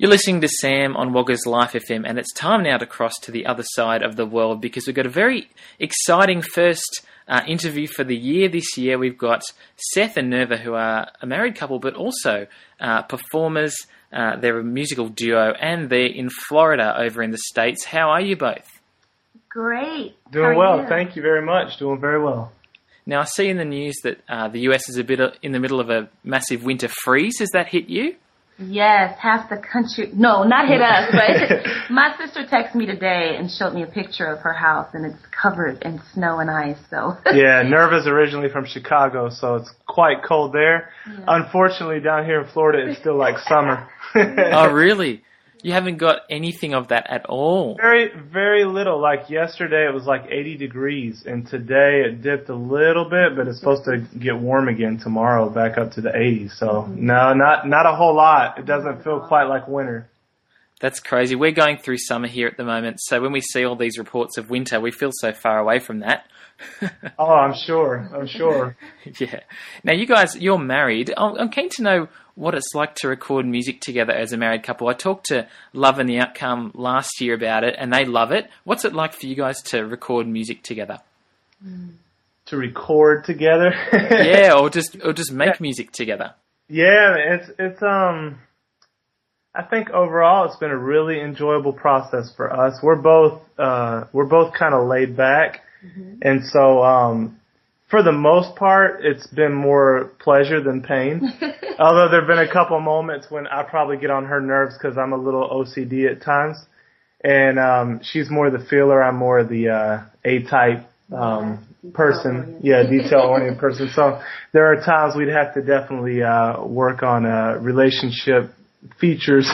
You're listening to Sam on Wagga's Life FM, and it's time now to cross to the other side of the world because we've got a very exciting first interview for the year. This year we've got Seth and Nerva, who are a married couple, but also performers. They're a musical duo, and they're in Florida over in the States. How are you both? Great. Doing well. Thank you very much. Doing very well. Now, I see in the news that the US is a bit in the middle of a massive winter freeze. Has that hit you? Yes, half the country. No, not hit us, but my sister texted me today and showed me a picture of her house, and it's covered in snow and ice. So yeah, Nerva's originally from Chicago, so it's quite cold there. Yeah. Unfortunately, down here in Florida, it's still like summer. Oh, really? You haven't got anything of that at all? Very, very little. Like yesterday, it was like 80 degrees, and today it dipped a little bit, but it's supposed to get warm again tomorrow, back up to the 80s. So no, not a whole lot. It doesn't feel quite like winter. That's crazy. We're going through summer here at the moment, so when we see all these reports of winter, we feel so far away from that. Oh, I'm sure. Yeah. Now, you guys, you're married. I'm keen to know what it's like to record music together as a married couple. I talked to Love and the Outcome last year about it, and they love it. What's it like for you guys to record music together? To record together? Yeah, or just make music together. Yeah, it's I think overall it's been a really enjoyable process for us. We're both kind of laid back, and so for the most part, it's been more pleasure than pain. Although there have been a couple moments when I probably get on her nerves because I'm a little OCD at times. And she's more the feeler. I'm more the A-type person. Yeah, detail-oriented person. So there are times we'd have to definitely work on relationship features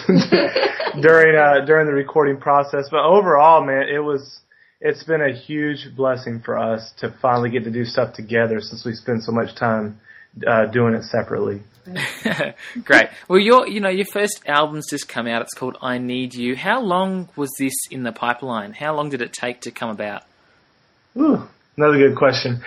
during the recording process. But overall, man, it's been a huge blessing for us to finally get to do stuff together since we spend so much time doing it separately. Great. Well, your first album's just come out. It's called I Need You. How long was this in the pipeline? How long did it take to come about? Ooh, another good question.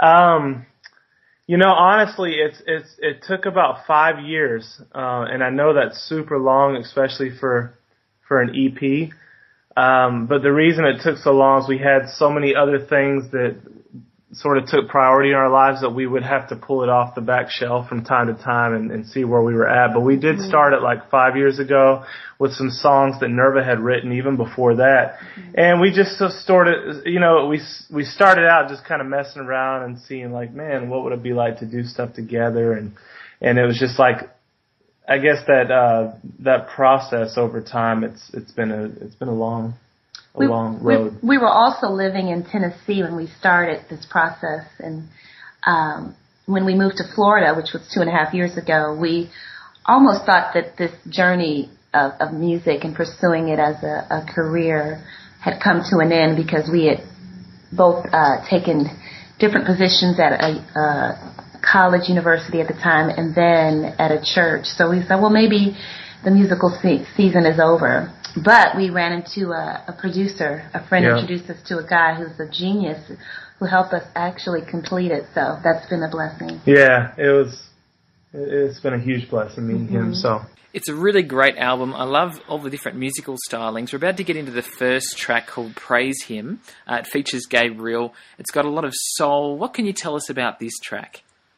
Honestly, it took about 5 years, and I know that's super long, especially for an EP. But the reason it took so long is we had so many other things that sort of took priority in our lives that we would have to pull it off the back shelf from time to time and see where we were at. But we did start it like 5 years ago with some songs that Nerva had written even before that. And we just started, we started out just kind of messing around and seeing like, man, what would it be like to do stuff together? And it was just like, I guess that process over time, it's been a long road. We were also living in Tennessee when we started this process, and when we moved to Florida, which was 2.5 years ago, we almost thought that this journey of music and pursuing it as a career had come to an end because we had both taken different positions at a college, university at the time, and then at a church. So we said, well, maybe the musical season is over. But we ran into a producer. A friend introduced us to a guy who's a genius who helped us actually complete it. So that's been a blessing. Yeah, it's been a huge blessing meeting him. So it's a really great album. I love all the different musical stylings. We're about to get into the first track called Praise Him. It features Gabriel. It's got a lot of soul. What can you tell us about this track?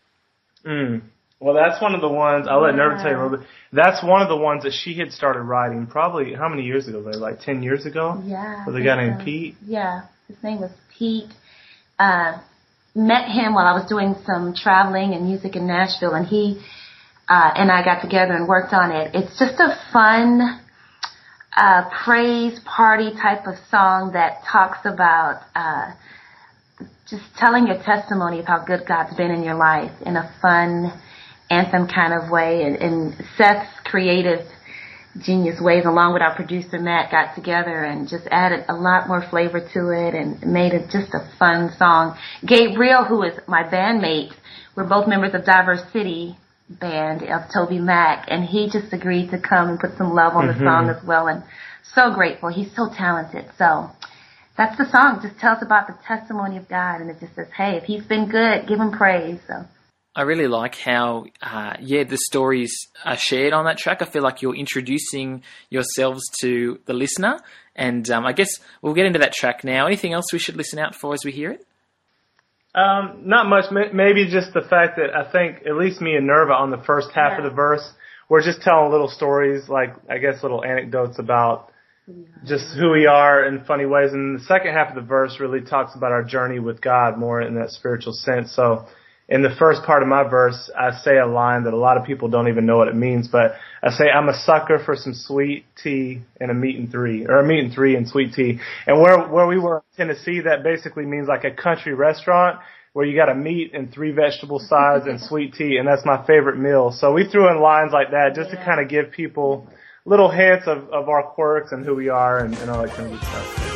Well, that's one of the ones, I'll let Nerva tell you a little bit. That's one of the ones that she had started writing probably, how many years ago? Like 10 years ago? Yeah. With a guy named Pete? Yeah, his name was Pete. Met him while I was doing some traveling and music in Nashville, and he and I got together and worked on it. It's just a fun praise party type of song that talks about just telling your testimony of how good God's been in your life in a fun anthem kind of way. And Seth's creative genius ways, along with our producer Matt, got together and just added a lot more flavor to it and made it just a fun song. Gabriel, who is my bandmate, we're both members of Diverse City band of Toby Mac, and he just agreed to come and put some love on the song as well, and so grateful. He's so talented. So that's the song. It just tells about the testimony of God, and it just says, hey, if he's been good, give him praise. So I really like how, the stories are shared on that track. I feel like you're introducing yourselves to the listener. And I guess we'll get into that track now. Anything else we should listen out for as we hear it? Not much. Maybe just the fact that I think at least me and Nerva on the first half of the verse, we're just telling little stories, like I guess little anecdotes about just who we are in funny ways. And the second half of the verse really talks about our journey with God more in that spiritual sense. So in the first part of my verse, I say a line that a lot of people don't even know what it means, but I say, I'm a sucker for some sweet tea and a meat and three and sweet tea. And where we were in Tennessee, that basically means like a country restaurant where you got a meat and 3 vegetable sides and sweet tea, and that's my favorite meal. So we threw in lines like that just to kind of give people little hints of our quirks and who we are and all that kind of good stuff.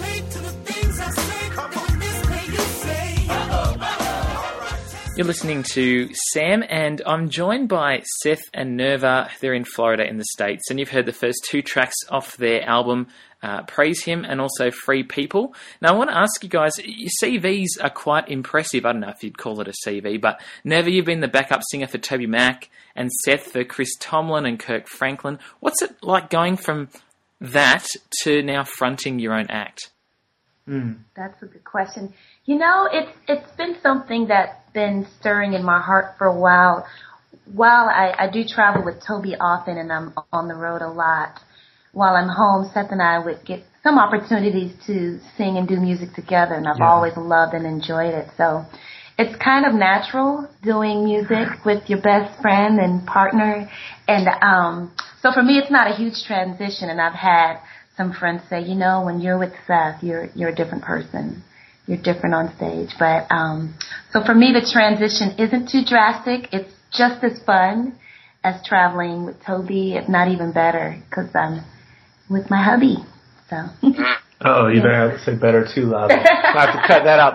You're listening to Sam, and I'm joined by Seth and Nerva. They're in Florida in the States, and you've heard the first 2 tracks off their album, Praise Him and also Free People. Now, I want to ask you guys, your CVs are quite impressive. I don't know if you'd call it a CV, but Nerva, you've been the backup singer for Toby Mac, and Seth for Chris Tomlin and Kirk Franklin. What's it like going from that to now fronting your own act? That's a good question. You know, it's been something that's been stirring in my heart for a while. While I do travel with Toby often and I'm on the road a lot, while I'm home, Seth and I would get some opportunities to sing and do music together, and I've always loved and enjoyed it. So it's kind of natural doing music with your best friend and partner. And so for me, it's not a huge transition, and I've had some friends say, you know, when you're with Seth, you're a different person. You're different on stage. But so for me, the transition isn't too drastic. It's just as fun as traveling with Toby, if not even better, because I'm with my hubby. So. Oh, you better have to say better too loud. I have to cut that out.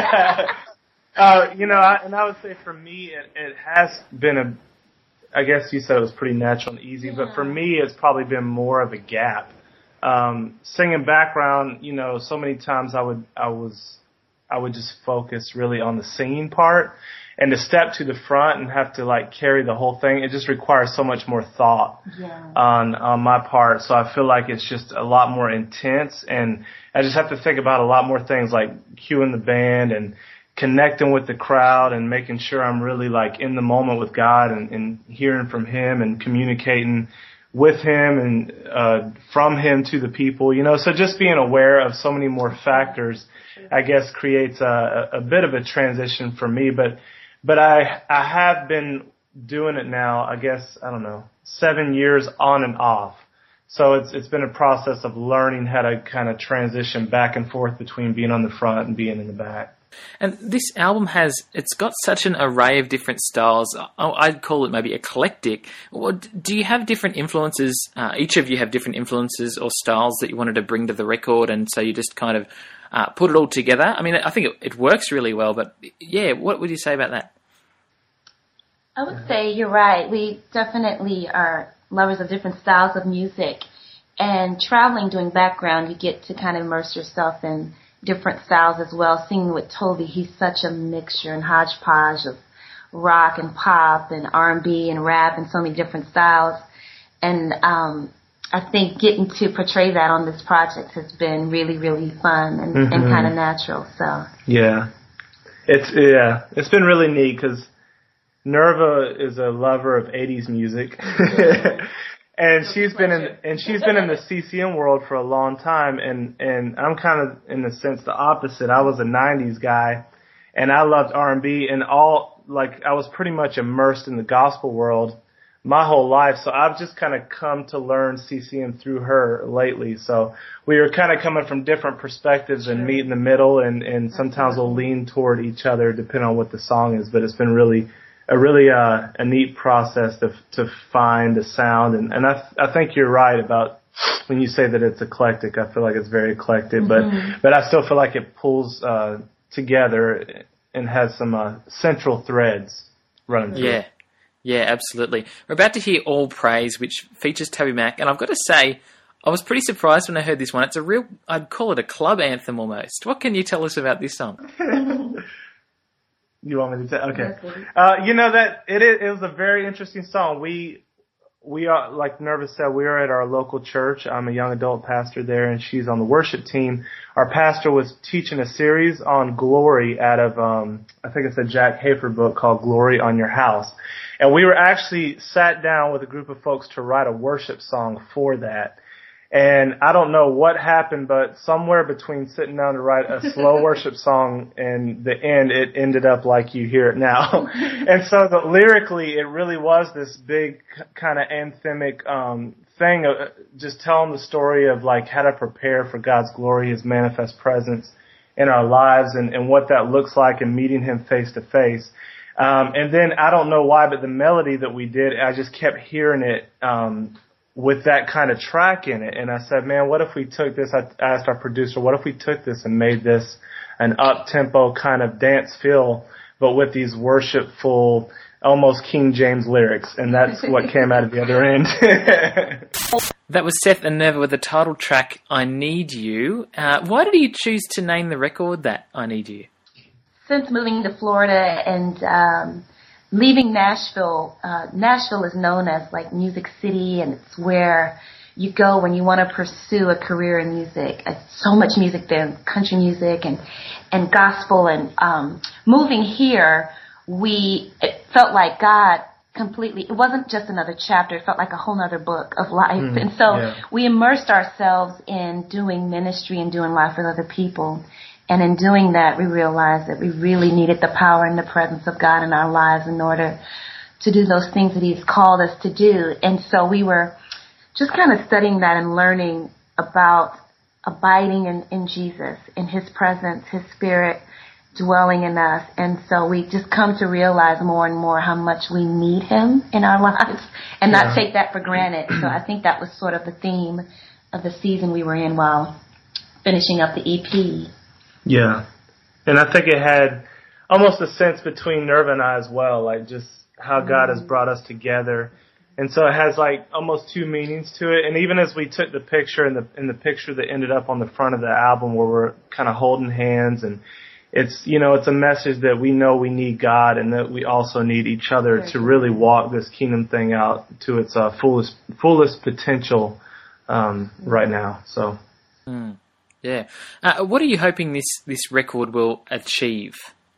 You know, I would say for me, it has been I guess you said it was pretty natural and easy, but for me, it's probably been more of a gap. Singing background, you know, so many times I would just focus really on the singing part, and to step to the front and have to like carry the whole thing, it just requires so much more thought on my part. So I feel like it's just a lot more intense, and I just have to think about a lot more things like cueing the band and connecting with the crowd and making sure I'm really like in the moment with God and hearing from Him and communicating with Him and from Him to the people, you know. So just being aware of so many more factors, I guess, creates a bit of a transition for me. But I have been doing it now, I guess, I don't know, 7 years on and off. So it's been a process of learning how to kind of transition back and forth between being on the front and being in the back. And this album it's got such an array of different styles. I'd call it maybe eclectic. Do you have different influences? Each of you have different influences or styles that you wanted to bring to the record, and so you just kind of put it all together? I mean, I think it works really well, but yeah, what would you say about that? I would say you're right. We definitely are lovers of different styles of music, and traveling, doing background, you get to kind of immerse yourself in different styles as well. Singing with Toby, he's such a mixture and hodgepodge of rock and pop and R&B and rap and so many different styles. And I think getting to portray that on this project has been really, really fun and kind of natural. So it's been really neat because Nerva is a lover of 80s music. And she's been in the CCM world for a long time, and I'm kind of in the sense the opposite. I was a 90s guy, and I loved R&B and I was pretty much immersed in the gospel world my whole life. So I've just kind of come to learn CCM through her lately. So we were kind of coming from different perspectives and meet in the middle, and sometimes we'll lean toward each other depending on what the song is. But it's been a neat process to find a sound, and I think you're right about when you say that it's eclectic. I feel like it's very eclectic, but I still feel like it pulls together and has some central threads running through it. Yeah, absolutely. We're about to hear All Praise, which features Toby Mac, and I've got to say, I was pretty surprised when I heard this one. It's I'd call it a club anthem almost. What can you tell us about this song? You want me to tell? Okay. Yes, please. You know that it was a very interesting song. We are, like Nerva said, we are at our local church. I'm a young adult pastor there, and she's on the worship team. Our pastor was teaching a series on glory out of, I think it's a Jack Hafer book called Glory on Your House. And we were actually sat down with a group of folks to write a worship song for that. And I don't know what happened, but somewhere between sitting down to write a slow worship song and the end, it ended up like you hear it now. And so lyrically, it really was this big kind of anthemic thing, just telling the story of like how to prepare for God's glory, His manifest presence in our lives, and what that looks like, and meeting Him face to face. And then I don't know why, but the melody that we did, I just kept hearing it with that kind of track in it. And I said, man, what if we took this? I asked our producer, what if we took this and made this an up-tempo kind of dance feel, but with these worshipful, almost King James lyrics? And that's what came out of the other end. That was Seth and Nerva with the title track, I Need You. Why did you choose to name the record that, I Need You? Since moving to Florida and leaving Nashville, Nashville is known as like Music City, and it's where you go when you want to pursue a career in music. So much music there, country music and gospel. And moving here, it felt like God completely, it wasn't just another chapter, it felt like a whole other book of life. And so we immersed ourselves in doing ministry and doing life with other people. And in doing that, we realized that we really needed the power and the presence of God in our lives in order to do those things that He's called us to do. And so we were just kind of studying that and learning about abiding in Jesus, in His presence, His Spirit dwelling in us. And so we just come to realize more and more how much we need Him in our lives and not take that for granted. So I think that was sort of the theme of the season we were in while finishing up the EP. Yeah. And I think it had almost a sense between Nerva and I as well, like just how God has brought us together. And so it has like almost two meanings to it. And even as we took the picture and the picture that ended up on the front of the album where we're kind of holding hands, and it's, you know, it's a message that we know we need God and that we also need each other to really walk this kingdom thing out to its fullest potential right now. So. Yeah. What are you hoping this record will achieve?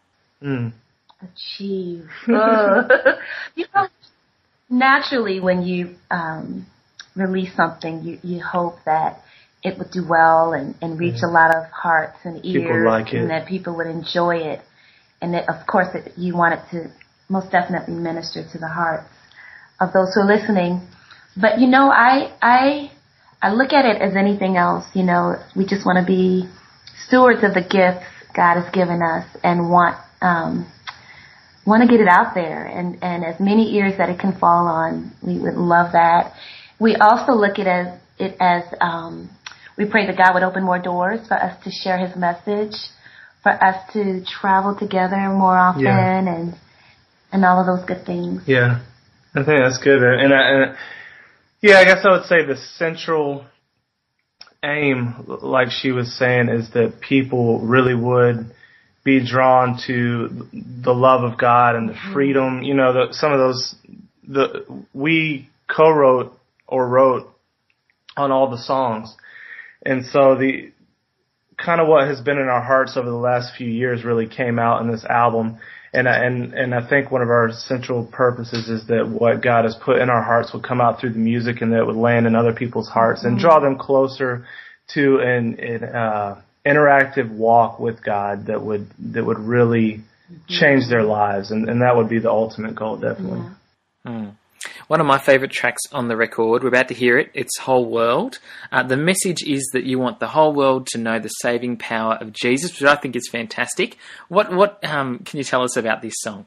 Achieve. You know, naturally, when you release something, you hope that it would do well and reach a lot of hearts and ears, people like it, and that people would enjoy it. And that, of course, that you want it to most definitely minister to the hearts of those who are listening. But, you know, I look at it as anything else. You know, we just want to be stewards of the gifts God has given us and want to get it out there, and as many ears that it can fall on, we would love that. We also look at it as we pray that God would open more doors for us to share His message, for us to travel together more often, and all of those good things. Yeah, I think that's good. And I guess I would say the central aim, like she was saying, is that people really would be drawn to the love of God and the freedom. You know, some of those, we co-wrote or wrote on all the songs. And so the kind of what has been in our hearts over the last few years really came out in this album. And I think one of our central purposes is that what God has put in our hearts would come out through the music, and that it would land in other people's hearts and draw them closer to an interactive walk with God that would really change their lives, and that would be the ultimate goal, definitely. One of my favourite tracks on the record, we're about to hear it, it's Whole World. The message is that you want the whole world to know the saving power of Jesus, which I think is fantastic. What can you tell us about this song?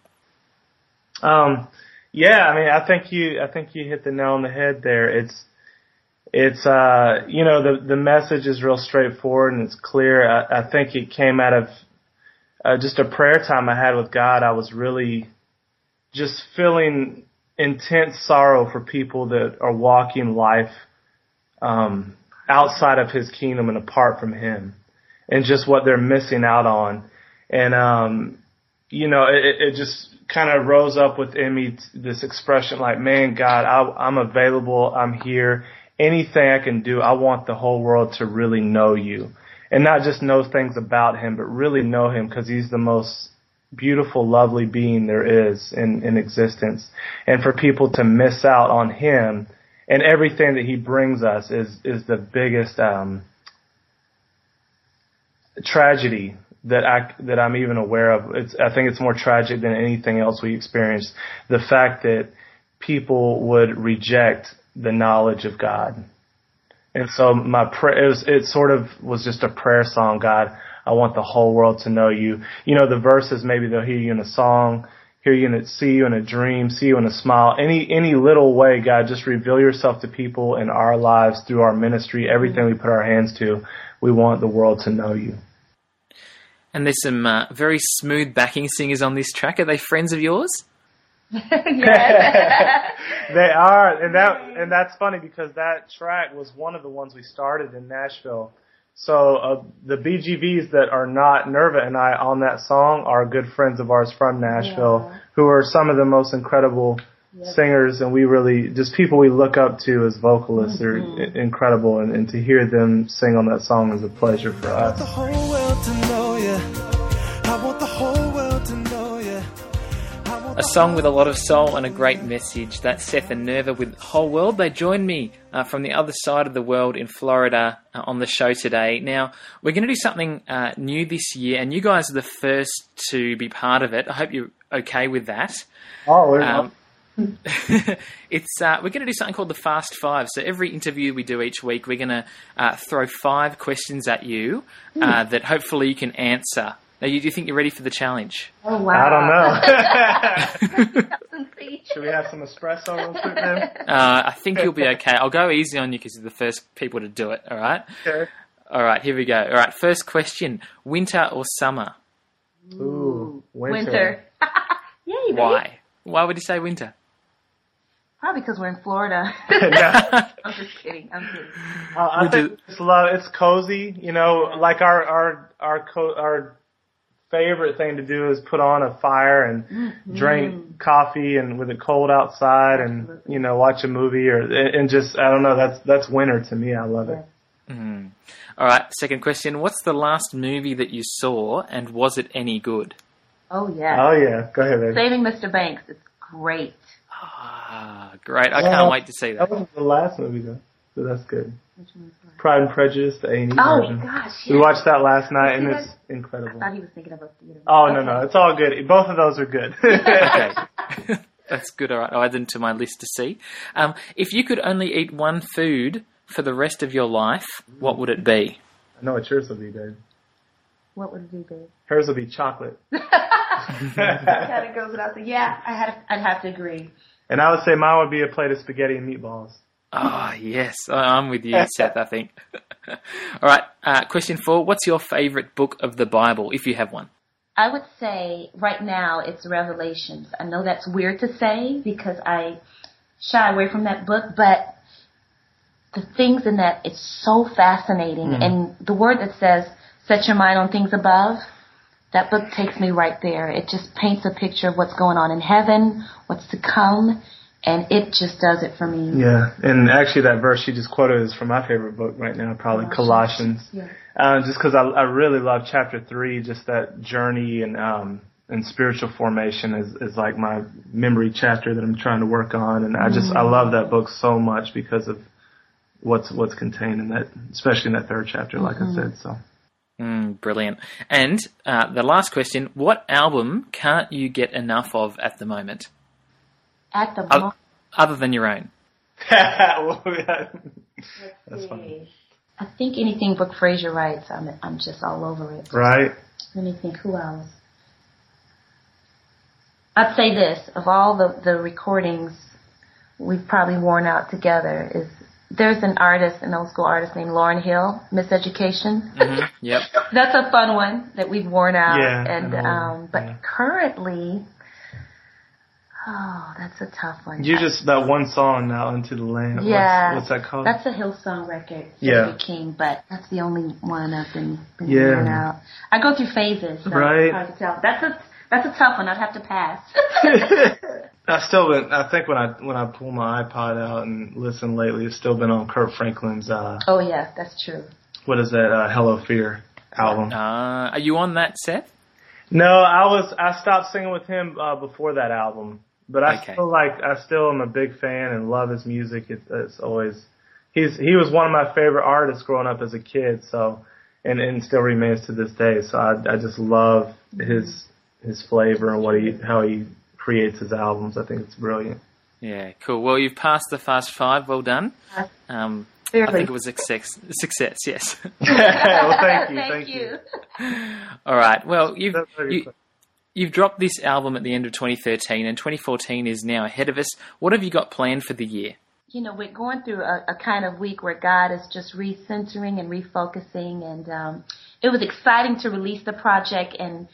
Yeah, I mean, I think you hit the nail on the head there. It's you know, the message is real straightforward and it's clear. I think it came out of just a prayer time I had with God. I was really just feeling intense sorrow for people that are walking life outside of His kingdom and apart from Him, and just what they're missing out on. And it just kind of rose up within me this expression like, man, God, I'm available. I'm here. Anything I can do, I want the whole world to really know you. And not just know things about him, but really know him because he's the most beautiful, lovely being there is in existence. And for people to miss out on him and everything that he brings us is the biggest tragedy that I'm even aware of. I think it's more tragic than anything else we experience. The fact that people would reject the knowledge of God. And so my prayer, it sort of was just a prayer song. God, I want the whole world to know you. The verses, maybe they'll hear you in a song, see you in a dream, see you in a smile. Any little way, God, just reveal yourself to people in our lives through our ministry, everything we put our hands to. We want the world to know you. And there's some very smooth backing singers on this track. Are they friends of yours? Yes. They are, and that's funny because that track was one of the ones we started in Nashville. So the BGVs that are not Nerva and I on that song are good friends of ours from Nashville, who are some of the most incredible singers, and we really just people we look up to as vocalists. They're incredible, and to hear them sing on that song is a pleasure for us. The whole world to know you. I want the whole world to know you. A song with a lot of soul and a great message. That's Seth and Nerva with Whole World. They joined me from the other side of the world in Florida on the show today. Now, we're going to do something new this year, and you guys are the first to be part of it. I hope you're okay with that. Oh, we're not. We're going to do something called the Fast Five. So every interview we do each week, we're going to throw 5 questions at you that hopefully you can answer. Now, do you think you're ready for the challenge? Oh, wow. I don't know. Should we have some espresso real quick then? I think you'll be okay. I'll go easy on you because you're the first people to do it, all right? Okay. All right, here we go. All right, first question. Winter or summer? Ooh, Winter. Yay, baby. Why? Why would you say winter? Probably because we're in Florida. I'm just kidding. I think it's cozy. Like our favorite thing to do is put on a fire and drink coffee and with it cold outside and watch a movie and just I don't know, that's winter to me. I love it. Mm. All right, second question. What's the last movie that you saw and was it any good? Oh yeah. Oh yeah. Go ahead, baby. Saving Mr. Banks. It's great. Ah, great. I can't wait to see that. That wasn't the last movie though, so that's good. Which one was that? Pride and Prejudice, the A&E version. Oh gosh. We watched that last night and it's incredible. I thought he was thinking about theater. Oh no, it's all good. Both of those are good. Okay. That's good. All right, I'll add them to my list to see. If you could only eat one food for the rest of your life, what would it be? I know what yours will be, babe. What would it be, babe? Hers will be chocolate. That kind of goes without saying. Yeah, I'd have to agree. And I would say mine would be a plate of spaghetti and meatballs. Oh, yes. I'm with you, Seth, I think. All right, question 4. What's your favourite book of the Bible, if you have one? I would say right now it's Revelations. I know that's weird to say because I shy away from that book, but the things in that, it's so fascinating. And the word that says, set your mind on things above, that book takes me right there. It just paints a picture of what's going on in heaven, what's to come, and it just does it for me. Yeah, and actually that verse she just quoted is from my favorite book right now, probably Colossians. Yeah. Just because I really love chapter 3, just that journey and spiritual formation is like my memory chapter that I'm trying to work on, and I love that book so much because of what's contained in that, especially in that 3rd chapter, like I said. So. Brilliant. And the last question, what album can't you get enough of at the moment? At the moment? Other than your own. That's funny. I think anything Brooke Fraser writes, I'm just all over it. Right. Let me think, who else? I'd say this, of all the recordings we've probably worn out together there's an old school artist named Lauryn Hill, Miseducation. Yep. That's a fun one that we've worn out. Yeah. But currently, that's a tough one. That one song now, Into the Land. Yeah. What's that called? That's a Hillsong record, yeah. King, but that's the only one I've been wearing out. I go through phases, so right. it's hard to tell. That's a tough one. I'd have to pass. I think when I pull my iPod out and listen lately, it's still been on Kurt Franklin's. Oh yeah, that's true. What is that? Hello Fear album. Are you on that, Seth? No, I stopped singing with him before that album, but I still am a big fan and love his music. It's always he was one of my favorite artists growing up as a kid. So and still remains to this day. So I just love his flavor and how he creates his albums. I think it's brilliant. Yeah, cool. Well, you've passed the Fast Five. Well done. I think it was a success, yes. Well, thank you. All right. Well, you've dropped this album at the end of 2013, and 2014 is now ahead of us. What have you got planned for the year? We're going through a kind of week where God is just recentering and refocusing, and it was exciting to release the project, and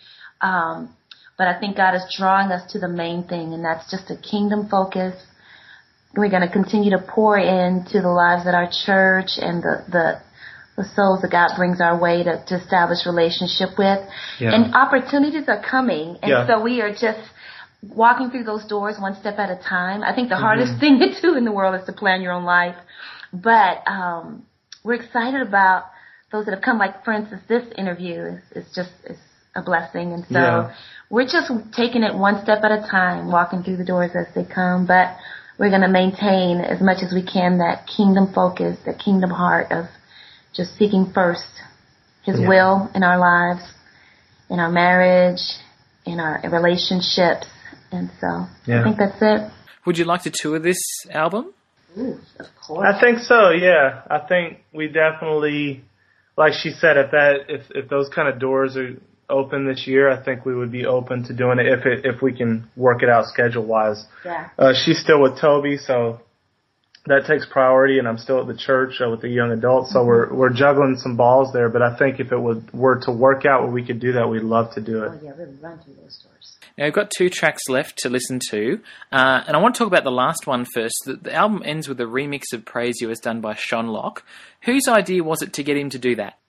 but I think God is drawing us to the main thing, and that's just a kingdom focus. We're going to continue to pour into the lives at our church and the souls that God brings our way to establish relationship with. Yeah. And opportunities are coming, and so we are just walking through those doors one step at a time. I think the hardest thing to do in the world is to plan your own life, but we're excited about those that have come. Like, for instance, this interview is a blessing, and so we're just taking it one step at a time, walking through the doors as they come, but we're going to maintain as much as we can that kingdom focus, that kingdom heart of just seeking first His will in our lives, in our marriage, in our relationships. And so I think that's it. Would you like to tour this album? Ooh, of course. I think so, yeah. I think we definitely, like she said, if those kind of doors are open this year, I think we would be open to doing it if we can work it out schedule-wise. Yeah. She's still with Toby, so that takes priority, and I'm still at the church with the young adults, so we're juggling some balls there. But I think if it were to work out where we could do that, we'd love to do it. Oh yeah, we'll run through those doors. Now, we've got 2 tracks left to listen to, and I want to talk about the last one first. The album ends with a remix of Praise You as done by Sean Locke. Whose idea was it to get him to do that?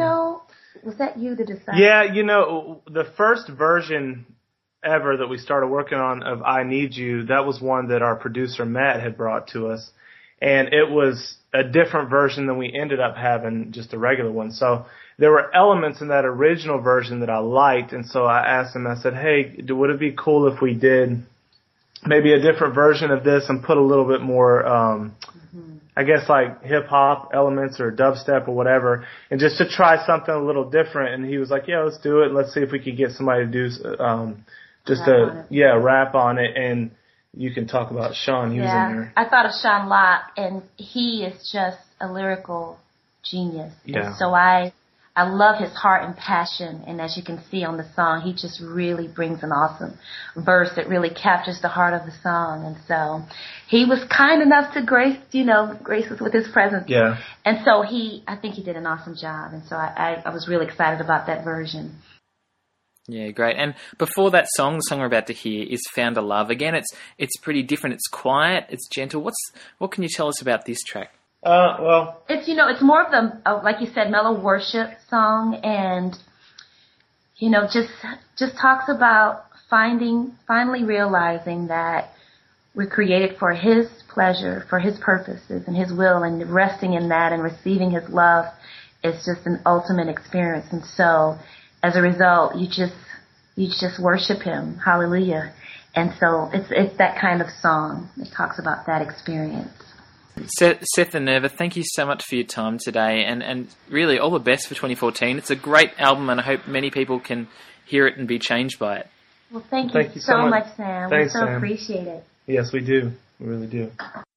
Was that you to decide? Yeah, the first version ever that we started working on of I Need You, that was one that our producer Matt had brought to us. And it was a different version than we ended up having, just a regular one. So there were elements in that original version that I liked, and so I asked him, I said, hey, would it be cool if we did maybe a different version of this and put a little bit more, I guess like hip-hop elements or dubstep or whatever, and just to try something a little different. And he was like, yeah, let's do it. Let's see if we could get somebody to do rap on it. And you can talk about Sean. He was in there. I thought of Sean Locke, and he is just a lyrical genius. Yeah. And so I love his heart and passion, and as you can see on the song, he just really brings an awesome verse that really captures the heart of the song. And so he was kind enough to grace us with his presence. Yeah. And so I think he did an awesome job, and so I was really excited about that version. Yeah, great. And before that song, the song we're about to hear is Found a Love. Again, it's pretty different. It's quiet. It's gentle. What can you tell us about this track? Well, it's more of the like you said, mellow worship song, and just talks about finally realizing that we're created for His pleasure, for His purposes and His will, and resting in that and receiving His love is just an ultimate experience. And so, as a result, you just worship Him. Hallelujah. And so it's that kind of song that talks about that experience. Seth and Nerva, thank you so much for your time today, and really all the best for 2014. It's a great album, and I hope many people can hear it and be changed by it. Well, thank you so much, Sam. Thanks, we so Sam. Appreciate it. Yes, we do. We really do.